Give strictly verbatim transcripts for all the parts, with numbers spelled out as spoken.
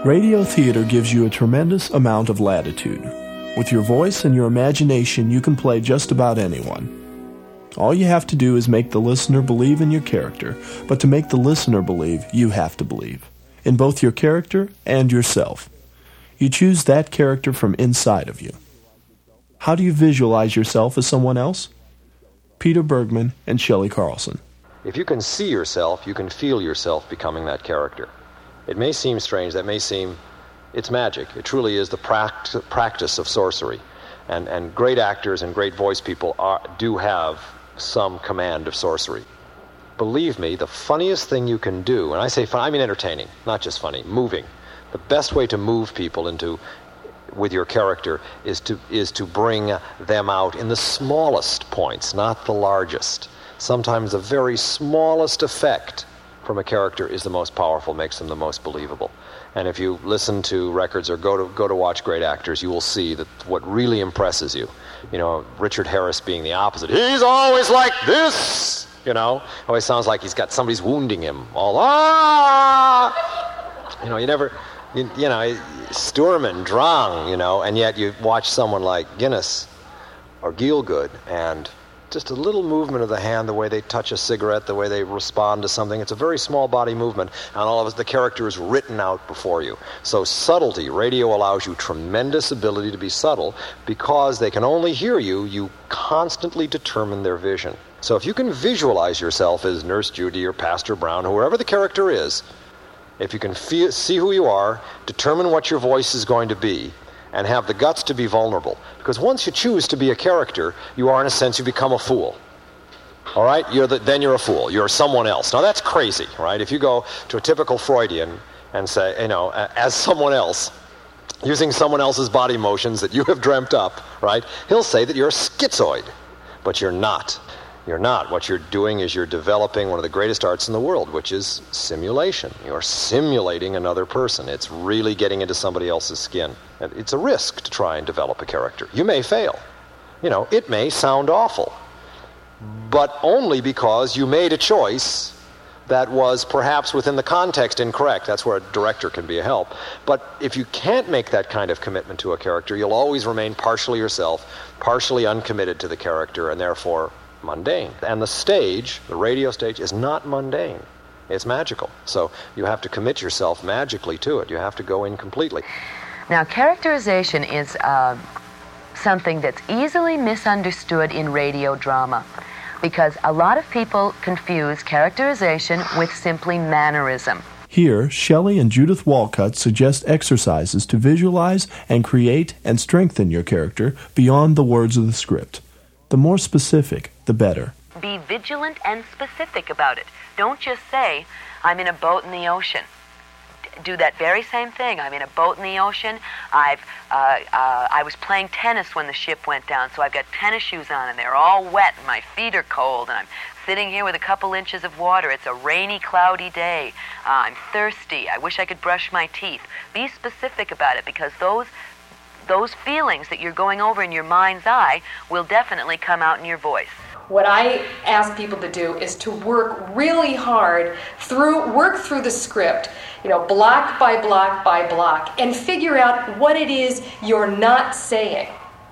Radio theater gives you a tremendous amount of latitude. With your voice and your imagination, you can play just about anyone. All you have to do is make the listener believe in your character, but to make the listener believe, you have to believe in both your character and yourself. You choose that character from inside of you. How do you visualize yourself as someone else? Peter Bergman and Shelley Carlson. If you can see yourself, you can feel yourself becoming that character. It may seem strange, that may seem, it's magic. It truly is the pract- practice of sorcery. And, and great actors and great voice people are, do have some command of sorcery. Believe me, the funniest thing you can do, and I say fun, I mean entertaining, not just funny, moving. The best way to move people into, with your character, is to is to bring them out in the smallest points, not the largest. Sometimes the very smallest effect from a character is the most powerful, makes them the most believable. And if you listen to records or go to go to watch great actors, you will see that what really impresses you, you know, Richard Harris being the opposite. He's always like this, you know. Always sounds like he's got somebody's wounding him. All ah, you know, you never, you, you know, Sturman, Drang, you know, and yet you watch someone like Guinness or Gielgud, and just a little movement of the hand, the way they touch a cigarette, the way they respond to something. It's a very small body movement, and all of us, the character is written out before you. So subtlety, radio allows you tremendous ability to be subtle. Because they can only hear you, you constantly determine their vision. So if you can visualize yourself as Nurse Judy or Pastor Brown, whoever the character is, if you can feel, see who you are, determine what your voice is going to be, and have the guts to be vulnerable. Because once you choose to be a character, you are, in a sense, you become a fool. All right? You're the, then you're a fool. You're someone else. Now, that's crazy, right? If you go to a typical Freudian and say, you know, as someone else, using someone else's body motions that you have dreamt up, right? He'll say that you're a schizoid, but you're not. You're not. What you're doing is you're developing one of the greatest arts in the world, which is simulation. You're simulating another person. It's really getting into somebody else's skin. And it's a risk to try and develop a character. You may fail. You know, it may sound awful, but only because you made a choice that was perhaps within the context incorrect. That's where a director can be a help. But if you can't make that kind of commitment to a character, you'll always remain partially yourself, partially uncommitted to the character, and therefore mundane. And the stage, the radio stage, is not mundane. It's magical. So you have to commit yourself magically to it. You have to go in completely. Now, characterization is uh, something that's easily misunderstood in radio drama, because a lot of people confuse characterization with simply mannerism. Here, Shelley and Judith Walcott suggest exercises to visualize and create and strengthen your character beyond the words of the script. The more specific, the better. Be vigilant and specific about it. Don't just say, I'm in a boat in the ocean. Do that very same thing. I'm in a boat in the ocean. I've, uh, uh, I was playing tennis when the ship went down, so I've got tennis shoes on, and they're all wet, and my feet are cold, and I'm sitting here with a couple inches of water. It's a rainy, cloudy day. Uh, I'm thirsty. I wish I could brush my teeth. Be specific about it, because those those feelings that you're going over in your mind's eye will definitely come out in your voice. What I ask people to do is to work really hard through, work through the script, you know, block by block by block, and figure out what it is you're not saying.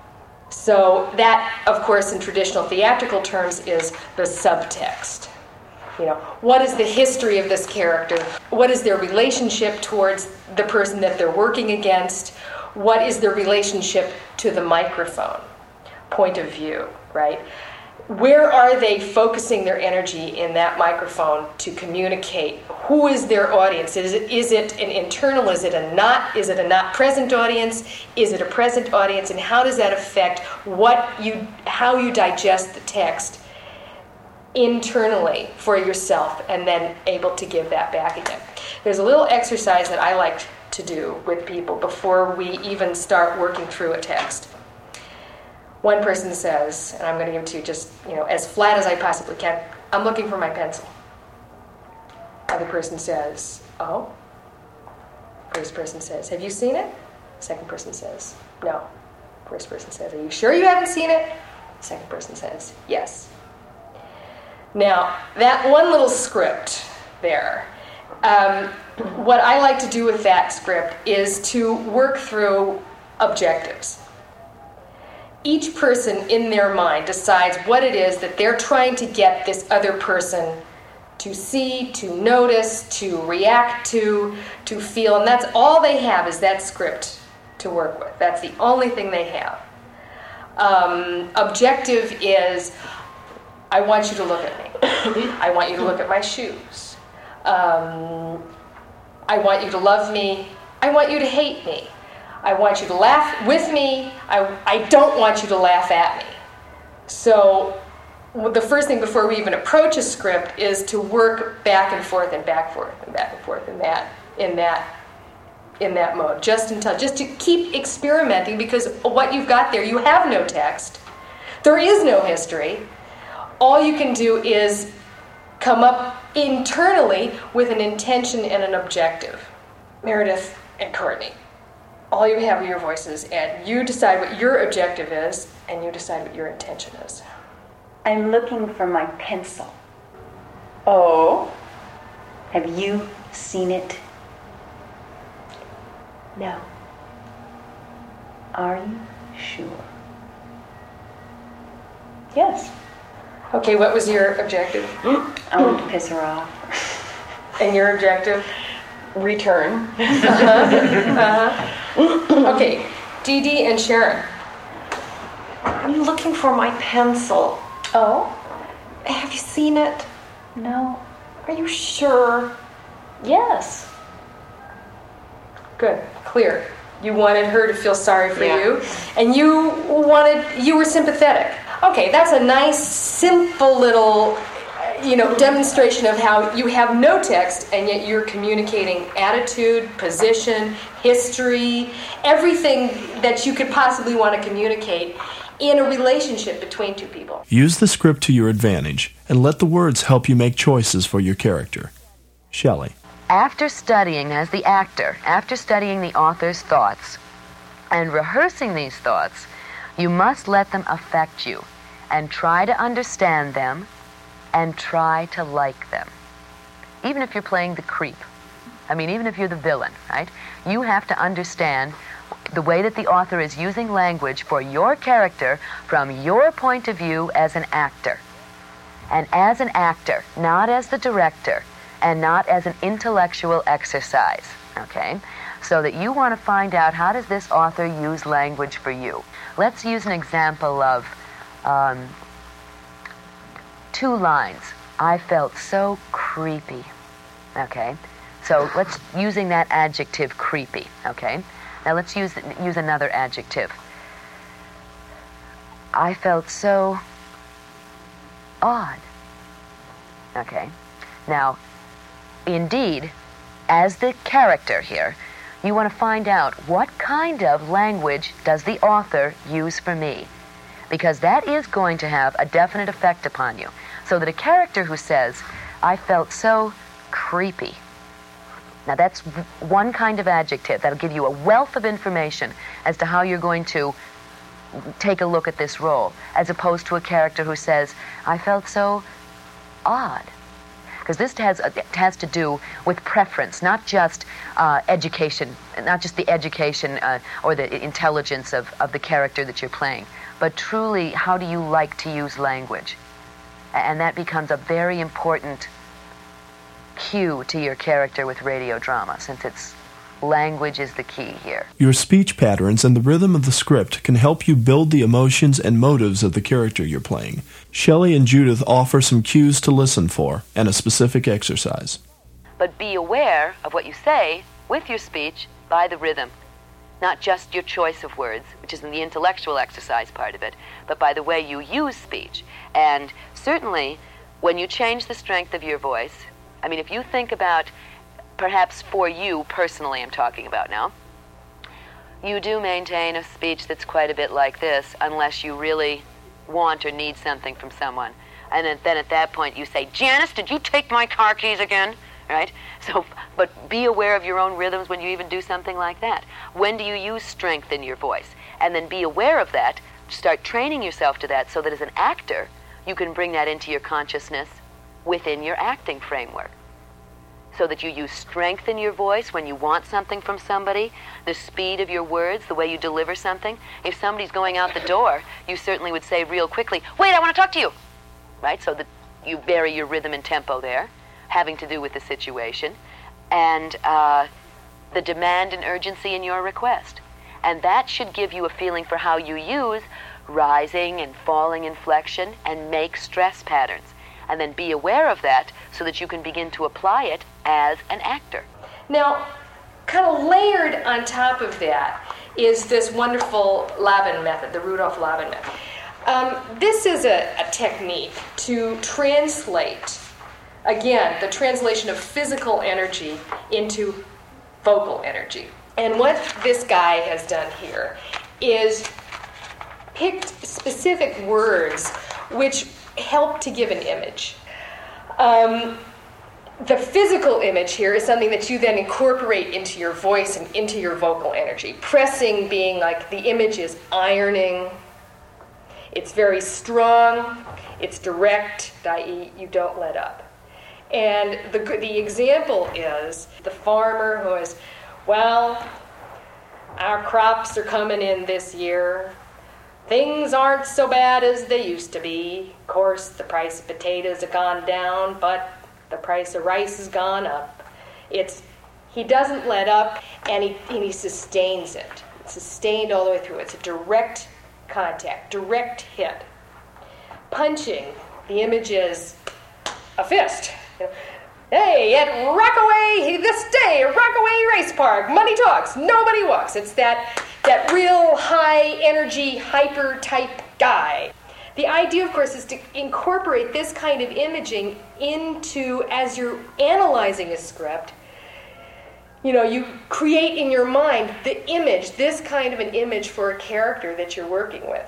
So that, of course, in traditional theatrical terms, is the subtext. You know, what is the history of this character? What is their relationship towards the person that they're working against? What is their relationship to the microphone? Point of view, right? Where are they focusing their energy in that microphone to communicate? Who is their audience? Is it, is it an internal? Is it a not? Is it a not present audience? Is it a present audience? And how does that affect what you, how you digest the text internally for yourself, and then able to give that back again? There's a little exercise that I like to do with people before we even start working through a text. One person says, and I'm going to give it to you just, you know, as flat as I possibly can, I'm looking for my pencil. Other person says, oh. First person says, have you seen it? Second person says, no. First person says, are you sure you haven't seen it? Second person says, yes. Now, that one little script there Um, what I like to do with that script is to work through objectives. Each person in their mind decides what it is that they're trying to get this other person to see, to notice, to react to, to feel, and that's all they have is that script to work with. That's the only thing they have. Um, objective is, I want you to look at me. I want you to look at my shoes. Um, I want you to love me. I want you to hate me. I want you to laugh with me. I, I don't want you to laugh at me. So well, the first thing before we even approach a script is to work back and forth and back and forth and back and forth in that in that in that mode, just until just to keep experimenting, because what you've got there, you have no text. There is no history. All you can do is come up internally with an intention and an objective. Meredith and Courtney, all you have are your voices, and you decide what your objective is, and you decide what your intention is. I'm looking for my pencil. Oh? Have you seen it? No. Are you sure? Yes. Okay, what was your objective? I want to piss her off. And your objective? Return. Uh-huh. Uh-huh. Okay, Dee Dee and Sharon. I'm looking for my pencil. Oh? Have you seen it? No. Are you sure? Yes. Good, clear. You wanted her to feel sorry for Yeah. you, and you wanted, you were sympathetic. Okay, that's a nice, simple little, you know, demonstration of how you have no text, and yet you're communicating attitude, position, history, everything that you could possibly want to communicate in a relationship between two people. Use the script to your advantage, and let the words help you make choices for your character. Shelley. After studying as the actor, after studying the author's thoughts and rehearsing these thoughts, you must let them affect you and try to understand them and try to like them. Even if you're playing the creep. I mean, even if you're the villain, right? You have to understand the way that the author is using language for your character from your point of view as an actor. And as an actor, not as the director, and not as an intellectual exercise, okay? So that you want to find out, how does this author use language for you? Let's use an example of um, two lines. I felt so creepy, okay? So let's, using that adjective creepy, okay? Now let's use, use another adjective. I felt so odd, okay? Now, indeed, as the character here, you want to find out what kind of language does the author use for me, because that is going to have a definite effect upon you. So that a character who says, I felt so creepy. Now that's one kind of adjective that'll give you a wealth of information as to how you're going to take a look at this role, as opposed to a character who says, I felt so odd. Because this has, it has to do with preference, not just uh, education, not just the education uh, or the intelligence of, of the character that you're playing, but truly, how do you like to use language? And that becomes a very important cue to your character with radio drama, since it's language is the key here. Your speech patterns and the rhythm of the script can help you build the emotions and motives of the character you're playing. Shelley and Judith offer some cues to listen for and a specific exercise. But be aware of what you say with your speech by the rhythm. Not just your choice of words, which is in the intellectual exercise part of it, but by the way you use speech. And certainly, when you change the strength of your voice, I mean, if you think about, perhaps for you personally I'm talking about now, you do maintain a speech that's quite a bit like this, unless you really want or need something from someone. And then, then at that point you say, Janice, did you take my car keys again? Right? So, but be aware of your own rhythms when you even do something like that. When do you use strength in your voice? And then be aware of that, start training yourself to that, so that as an actor, you can bring that into your consciousness within your acting framework. so that you use strength in your voice when you want something from somebody, the speed of your words, the way you deliver something. If somebody's going out the door, you certainly would say real quickly, wait, I want to talk to you, right? So that you vary your rhythm and tempo there, having to do with the situation, and uh, the demand and urgency in your request. And that should give you a feeling for how you use rising and falling inflection and make stress patterns. And then be aware of that so that you can begin to apply it as an actor. Now, kind of layered on top of that is this wonderful Lavin method, the Rudolf Lavin method. Um, this is a, a technique to translate, again, the translation of physical energy into vocal energy. And what this guy has done here is picked specific words which help to give an image. Um, the physical image here is something that you then incorporate into your voice and into your vocal energy. Pressing being like the image is ironing. It's very strong. It's direct, that is you don't let up. And the, the example is the farmer who is, well, our crops are coming in this year. Things aren't so bad as they used to be. Of course, the price of potatoes have gone down, but the price of rice has gone up. It's he doesn't let up, and he and he sustains it. It's sustained all the way through. It's a direct contact, direct hit. Punching, the image is a fist. You know, hey, at Rockaway, this day, Rockaway Race Park, money talks, nobody walks. It's that that real high energy, hyper type guy. The idea, of course, is to incorporate this kind of imaging into, as you're analyzing a script, you know, you create in your mind the image, this kind of an image for a character that you're working with.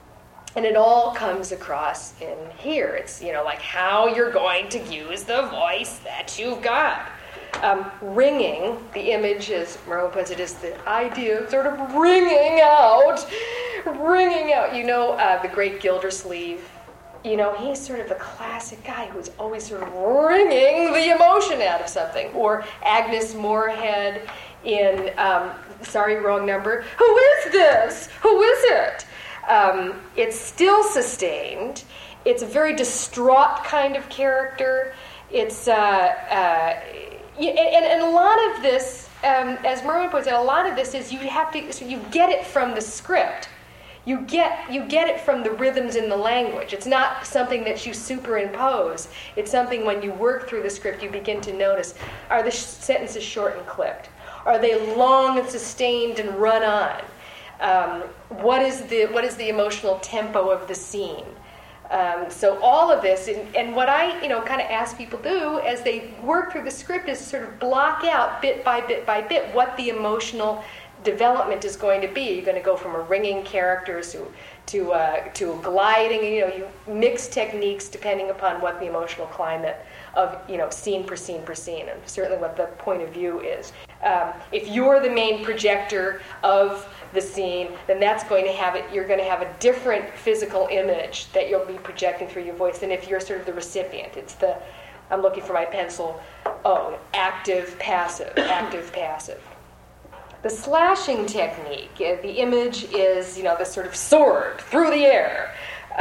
And it all comes across in here. It's, you know, like how you're going to use the voice that you've got. Um, ringing, the image, as Merlin puts it, is the idea of sort of ringing out, ringing out. You know, uh, the great Gildersleeve, you know, he's sort of the classic guy who's always sort of wringing the emotion out of something. Or Agnes Moorehead in, um, sorry, wrong number, who is this? Who is it? Um, it's still sustained. It's a very distraught kind of character. It's, uh, uh, and, and a lot of this, um, as Merwin puts it, a lot of this is you have to, so you get it from the script. You get you get it from the rhythms in the language. It's not something that you superimpose. It's something when you work through the script, you begin to notice, are the sh- sentences short and clipped? Are they long and sustained and run on? Um, what is the what is the emotional tempo of the scene? Um, so all of this, and, and what I, you know, kind of ask people do as they work through the script is sort of block out bit by bit by bit what the emotional development is going to be. You're going to go from a ringing character to to uh, to gliding. You know, you mix techniques depending upon what the emotional climate of, you know, scene per scene per scene, and certainly what the point of view is. Um, if you're the main projector of the scene, then that's going to have it. You're going to have a different physical image that you'll be projecting through your voice than if you're sort of the recipient. It's the, I'm looking for my pencil. Oh, active, passive, active, passive. The slashing technique. The image is, you know, the sort of sword through the air.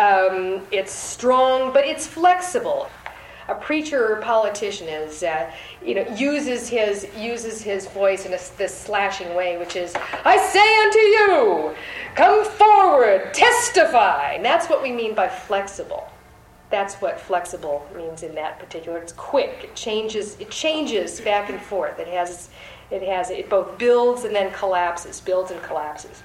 Um, it's strong, but it's flexible. A preacher or politician is, uh, you know, uses his uses his voice in a, this slashing way, which is, "I say unto you, come forward, testify." And that's what we mean by flexible. That's what flexible means in that particular. It's quick. It changes. It changes back and forth. It has, it has. It both builds and then collapses. Builds and collapses.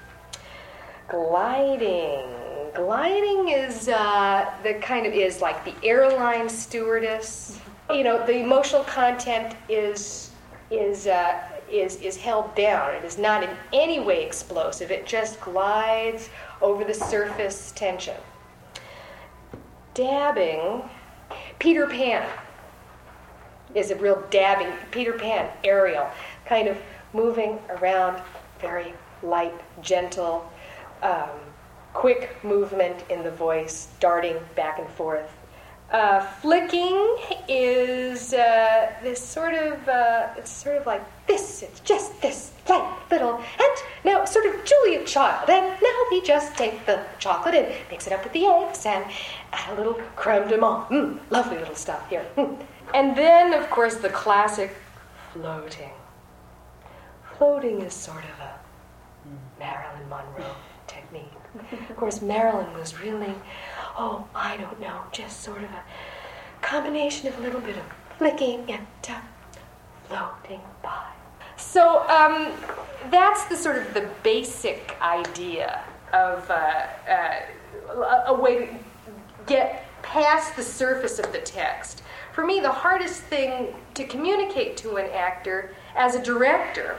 Gliding. Gliding is uh, the kind of is like the airline stewardess. You know, the emotional content is is uh, is is held down. It is not in any way explosive. It just glides over the surface tension. Dabbing, Peter Pan is a real dabbing. Peter Pan, Ariel, kind of moving around, very light, gentle. Um, quick movement in the voice, darting back and forth. Uh, flicking is uh, this sort of, uh, it's sort of like this, it's just this light little, and now sort of Julia Child, and now we just take the chocolate and mix it up with the eggs and add a little creme de menthe. Mm, lovely little stuff here. Mm. And then, of course, the classic floating. Floating is sort of a Marilyn Monroe technique. Of course, Marilyn was really, oh, I don't know, just sort of a combination of a little bit of flicking and uh, floating by. So um, that's the sort of the basic idea of uh, uh, a way to get past the surface of the text. For me, the hardest thing to communicate to an actor as a director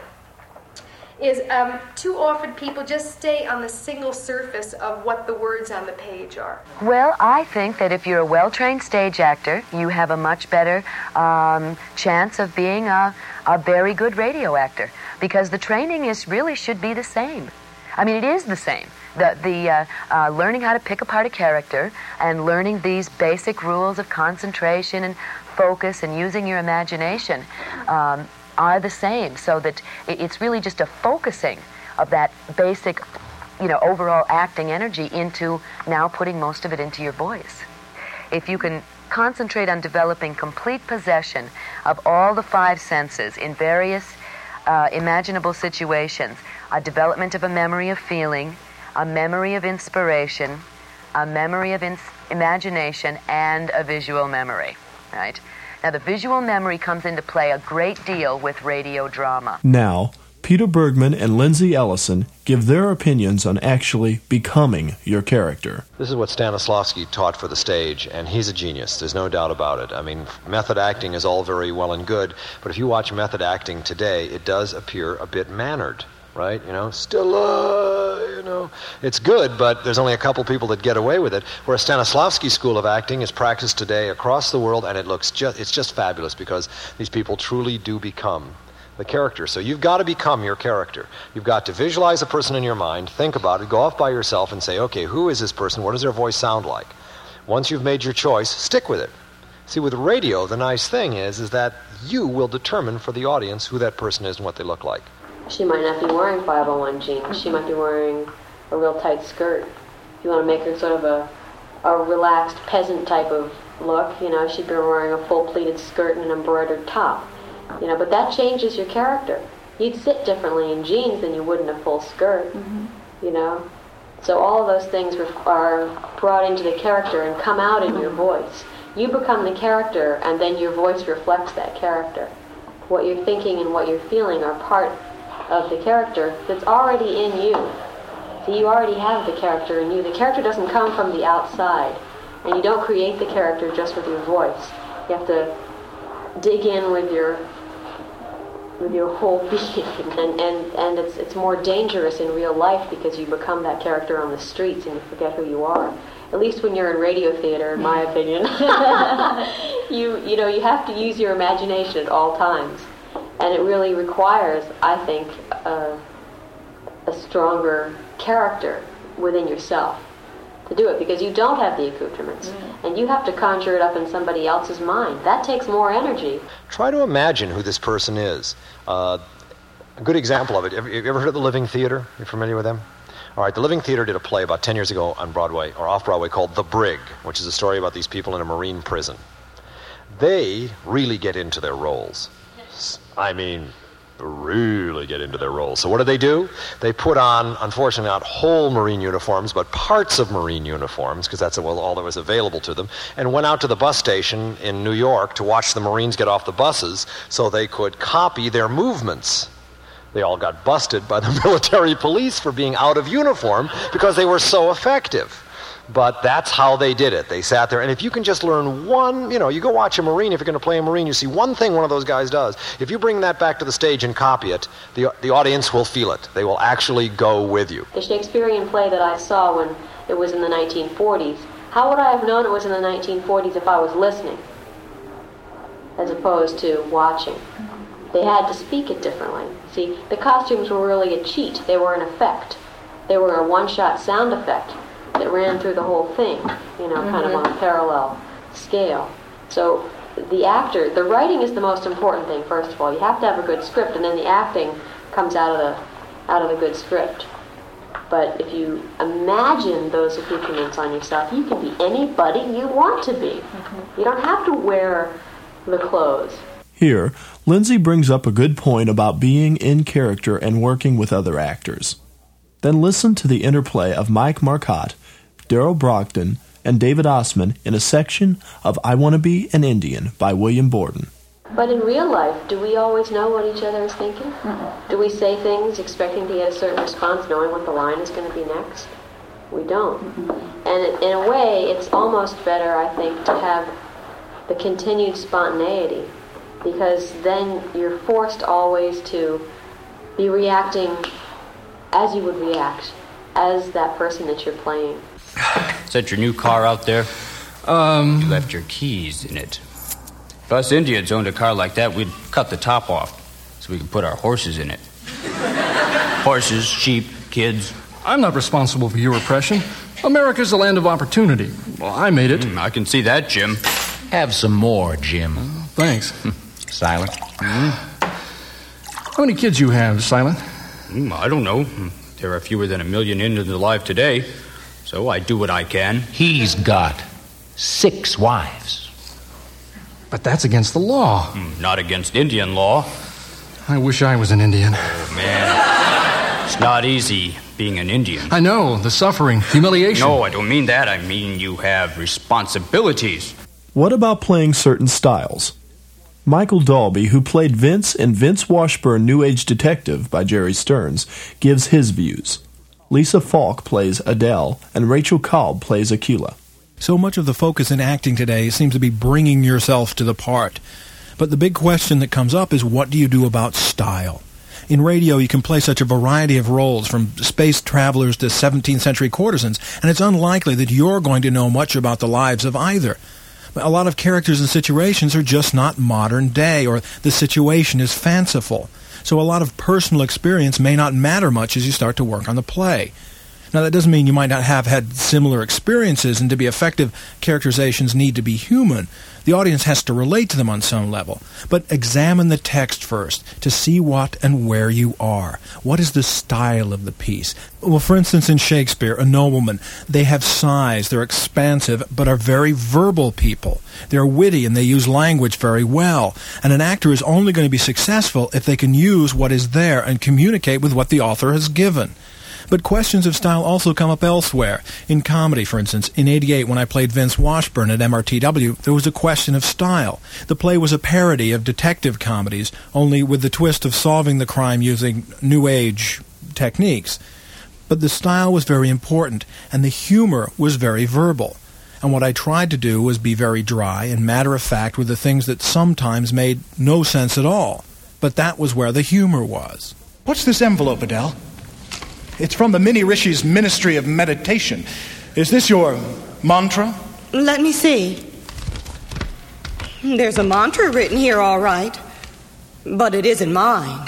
is um, too often people just stay on the single surface of what the words on the page are. Well, I think that if you're a well-trained stage actor, you have a much better um, chance of being a, a very good radio actor, because the training is really should be the same. I mean, it is the same. The, the uh, uh, learning how to pick apart a character and learning these basic rules of concentration and focus and using your imagination um, are the same, so that it's really just a focusing of that basic, you know, overall acting energy into now putting most of it into your voice. If you can concentrate on developing complete possession of all the five senses in various uh, imaginable situations, a development of a memory of feeling, a memory of inspiration, a memory of ins- imagination, and a visual memory, right? Now, the visual memory comes into play a great deal with radio drama. Now, Peter Bergman and Lindsay Ellison give their opinions on actually becoming your character. This is what Stanislavski taught for the stage, and he's a genius. There's no doubt about it. I mean, method acting is all very well and good, but if you watch method acting today, it does appear a bit mannered. Right, you know, Stella, you know. It's good, but there's only a couple people that get away with it. Whereas Stanislavski's school of acting is practiced today across the world, and it looks just, it's just fabulous because these people truly do become the character. So you've got to become your character. You've got to visualize a person in your mind, think about it, go off by yourself and say, okay, who is this person? What does their voice sound like? Once you've made your choice, stick with it. See, with radio, the nice thing is, is that you will determine for the audience who that person is and what they look like. She might not be wearing five oh one jeans. She might be wearing a real tight skirt. If you want to make her sort of a, a relaxed peasant type of look, you know, she'd be wearing a full pleated skirt and an embroidered top. You know, but that changes your character. You'd sit differently in jeans than you would in a full skirt, mm-hmm. you know. So all of those things are brought into the character and come out in your voice. You become the character, and then your voice reflects that character. What you're thinking and what you're feeling are part of the character that's already in you. So you already have the character in you. The character doesn't come from the outside, and you don't create the character just with your voice. You have to dig in with your with your whole being, and, and, and it's it's more dangerous in real life because you become that character on the streets and you forget who you are. At least when you're in radio theater, in my opinion. you you know, you have to use your imagination at all times. And it really requires, I think, uh, a stronger character within yourself to do it, because you don't have the accoutrements, mm. and you have to conjure it up in somebody else's mind. That takes more energy. Try to imagine who this person is. Uh, a good example of it, have you ever heard of the Living Theater? You familiar with them? All right, the Living Theater did a play about ten years ago on Broadway, or off-Broadway, called The Brig, which is a story about these people in a Marine prison. They really get into their roles. I mean, really get into their roles. So what do they do? They put on, unfortunately, not whole Marine uniforms, but parts of Marine uniforms, because that's all that was available to them, and went out to the bus station in New York to watch the Marines get off the buses so they could copy their movements. They all got busted by the military police for being out of uniform because they were so effective. But that's how they did it. They sat there, and if you can just learn one, you know, you go watch a Marine, if you're going to play a Marine, you see one thing one of those guys does. If you bring that back to the stage and copy it, the the audience will feel it. They will actually go with you. The Shakespearean play that I saw when it was in the nineteen forties, how would I have known it was in the nineteen forties if I was listening, as opposed to watching? They had to speak it differently. See, the costumes were really a cheat. They were an effect. They were a one-shot sound effect that ran through the whole thing, you know, mm-hmm. kind of on a parallel scale. So the actor, the writing is the most important thing, first of all. You have to have a good script, and then the acting comes out of the out of the good script. But if you imagine those accoutrements on yourself, you can be anybody you want to be. Mm-hmm. You don't have to wear the clothes. Here, Lindsay brings up a good point about being in character and working with other actors. Then listen to the interplay of Mike Marcotte, Daryl Brogdon, and David Ossman in a section of I Want to Be an Indian by William Borden. But in real life, do we always know what each other is thinking? Mm-mm. Do we say things expecting to get a certain response, knowing what the line is going to be next? We don't. Mm-hmm. And in a way, it's almost better, I think, to have the continued spontaneity, because then you're forced always to be reacting as you would react, as that person that you're playing. Is that your new car out there? Um... You left your keys in it. If us Indians owned a car like that, we'd cut the top off so we could put our horses in it. Horses, sheep, kids. I'm not responsible for your oppression. America's the land of opportunity. Well, I made it. Mm, I can see that, Jim. Have some more, Jim. Thanks. Silent. Mm. How many kids you have, Silent? Mm, I don't know. There are fewer than a million Indians alive today, so I do what I can. He's got six wives. But that's against the law. Mm, not against Indian law. I wish I was an Indian. Oh, man. It's not easy being an Indian. I know. The suffering, humiliation. No, I don't mean that. I mean you have responsibilities. What about playing certain styles? Michael Dalby, who played Vince in Vince Washburn New Age Detective by Jerry Stearns, gives his views. Lisa Falk plays Adele, and Rachel Cobb plays Aquila. So much of the focus in acting today seems to be bringing yourself to the part. But the big question that comes up is, what do you do about style? In radio, you can play such a variety of roles, from space travelers to seventeenth century courtesans, and it's unlikely that you're going to know much about the lives of either. A lot of characters and situations are just not modern day, or the situation is fanciful. So a lot of personal experience may not matter much as you start to work on the play. Now, that doesn't mean you might not have had similar experiences, and to be effective, characterizations need to be human. The audience has to relate to them on some level. But examine the text first to see what and where you are. What is the style of the piece? Well, for instance, in Shakespeare, A Nobleman, they have size, they're expansive, but are very verbal people. They're witty and they use language very well. And an actor is only going to be successful if they can use what is there and communicate with what the author has given. But questions of style also come up elsewhere. In comedy, for instance, in eighty-eight, when I played Vince Washburn at M R T W, there was a question of style. The play was a parody of detective comedies, only with the twist of solving the crime using New Age techniques. But the style was very important, and the humor was very verbal. And what I tried to do was be very dry and matter-of-fact with the things that sometimes made no sense at all. But that was where the humor was. What's this envelope, Adele? It's from the Mini Rishi's Ministry of Meditation. Is this your mantra? Let me see. There's a mantra written here, all right. But it isn't mine.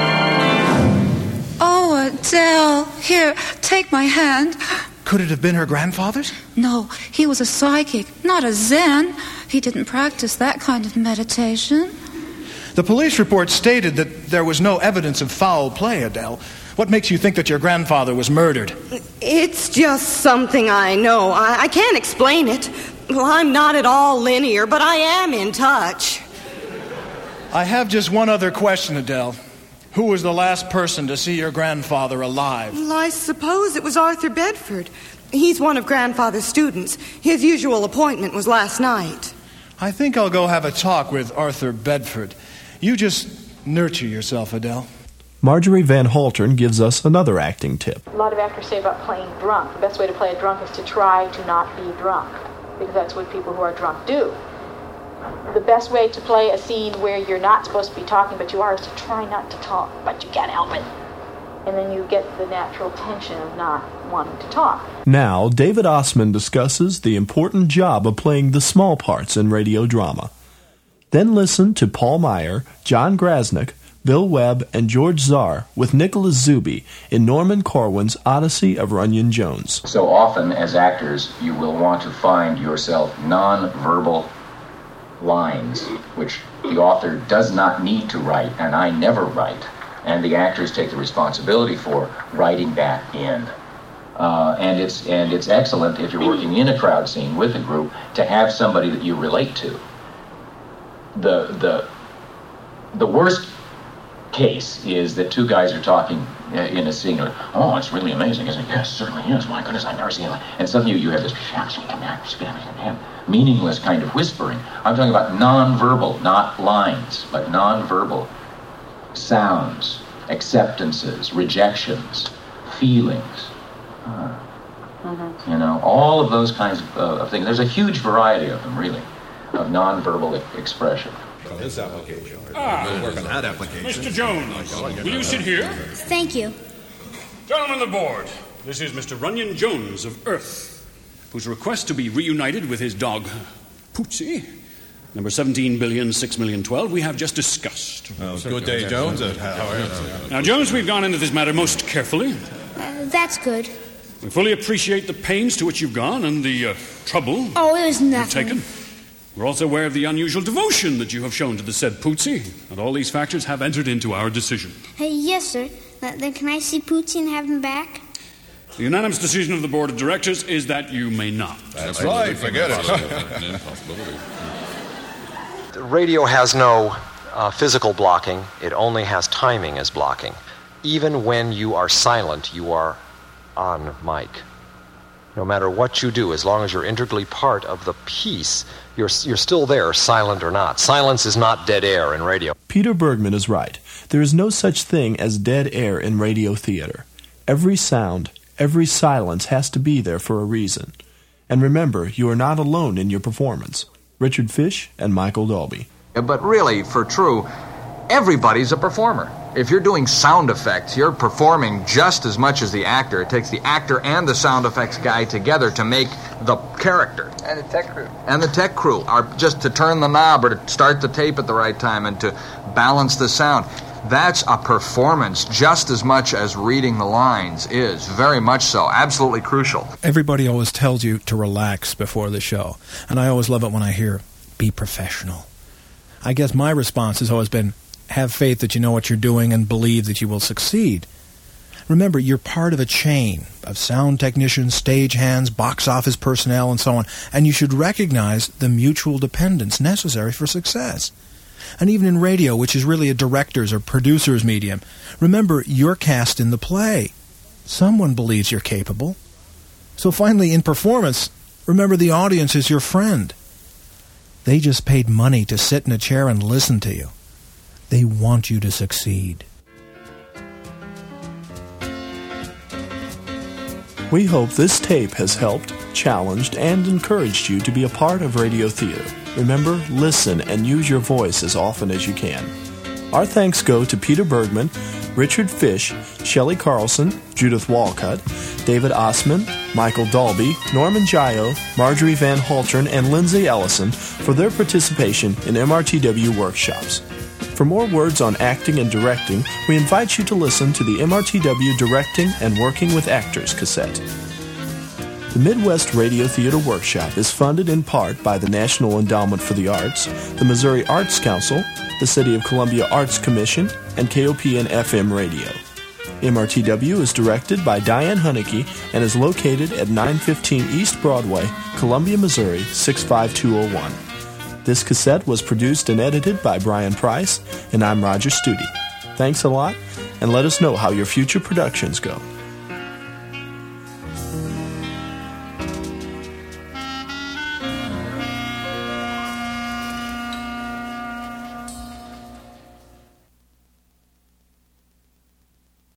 Oh, Adele. Here, take my hand. Could it have been her grandfather's? No, he was a psychic, not a Zen. He didn't practice that kind of meditation. The police report stated that there was no evidence of foul play, Adele. What makes you think that your grandfather was murdered? It's just something I know. I, I can't explain it. Well, I'm not at all linear, but I am in touch. I have just one other question, Adele. Who was the last person to see your grandfather alive? Well, I suppose it was Arthur Bedford. He's one of Grandfather's students. His usual appointment was last night. I think I'll go have a talk with Arthur Bedford. You just nurture yourself, Adele. Marjorie Van Haltern gives us another acting tip. A lot of actors say about playing drunk. The best way to play a drunk is to try to not be drunk, because that's what people who are drunk do. The best way to play a scene where you're not supposed to be talking, but you are, is to try not to talk, but you can't help it. And then you get the natural tension of not wanting to talk. Now, David Ossman discusses the important job of playing the small parts in radio drama. Then listen to Paul Meyer, John Grasnick, Bill Webb, and George Czar with Nicholas Zuby in Norman Corwin's Odyssey of Runyon Jones. So often, as actors, you will want to find yourself non-verbal lines, which the author does not need to write, and I never write, and the actors take the responsibility for writing that in. Uh, and it's and it's excellent if you're working in a crowd scene with a group to have somebody that you relate to. The the the worst case is that two guys are talking in a scene. Like, oh, it's really amazing, isn't it? Yes, it certainly is. My goodness, I've never seen it. And suddenly you, you have this meaningless kind of whispering. I'm talking about non-verbal, not lines, but non-verbal sounds, acceptances, rejections, feelings. Uh, mm-hmm. You know, all of those kinds of, uh, of things. There's a huge variety of them, really, of non-verbal e- expression. This application. Ah, we'll work on that application. Mister Jones, will you sit here? Thank you. Gentlemen of the board, this is Mister Runyon Jones of Earth, whose request to be reunited with his dog, Pootsie, number seventeen billion six million twelve, we have just discussed. Oh, good day, Jones. Uh, how are you? Now, Jones, we've gone into this matter most carefully. Uh, that's good. We fully appreciate the pains to which you've gone and the uh, trouble oh, it was nothing. you've taken. We're also aware of the unusual devotion that you have shown to the said Pootsie, and all these factors have entered into our decision. Hey, yes, sir. Uh, then can I see Pootsie and have him back? The unanimous decision of the board of directors is that you may not. That's right, forget it. The radio has no uh, physical blocking. It only has timing as blocking. Even when you are silent, you are on mic. No matter what you do, as long as you're integrally part of the piece, you're you're still there, silent or not. Silence is not dead air in radio. Peter Bergman is right. There is no such thing as dead air in radio theater. Every sound, every silence has to be there for a reason. And remember, you are not alone in your performance. Richard Fish and Michael Dalby. But really, for true, everybody's a performer. If you're doing sound effects, you're performing just as much as the actor. It takes the actor and the sound effects guy together to make the character. And the tech crew. And the tech crew are just to turn the knob or to start the tape at the right time and to balance the sound. That's a performance just as much as reading the lines is. Very much so. Absolutely crucial. Everybody always tells you to relax before the show. And I always love it when I hear, be professional. I guess my response has always been, have faith that you know what you're doing and believe that you will succeed. Remember, you're part of a chain of sound technicians, stage hands, box office personnel, and so on, and you should recognize the mutual dependence necessary for success. And even in radio, which is really a director's or producer's medium, remember, you're cast in the play. Someone believes you're capable. So finally, in performance, remember the audience is your friend. They just paid money to sit in a chair and listen to you. They want you to succeed. We hope this tape has helped, challenged, and encouraged you to be a part of radio theater. Remember, listen and use your voice as often as you can. Our thanks go to Peter Bergman, Richard Fish, Shelley Carlson, Judith Walcott, David Osman, Michael Dalby, Norman Gio, Marjorie Van Haltern, and Lindsay Ellison for their participation in M R T W workshops. For more words on acting and directing, we invite you to listen to the M R T W Directing and Working with Actors cassette. The Midwest Radio Theater Workshop is funded in part by the National Endowment for the Arts, the Missouri Arts Council, the City of Columbia Arts Commission, and K O P N F M Radio. M R T W is directed by Diane Hunnicky and is located at nine fifteen East Broadway, Columbia, Missouri, six five two oh one. This cassette was produced and edited by Brian Price, and I'm Roger Studi. Thanks a lot, and let us know how your future productions go.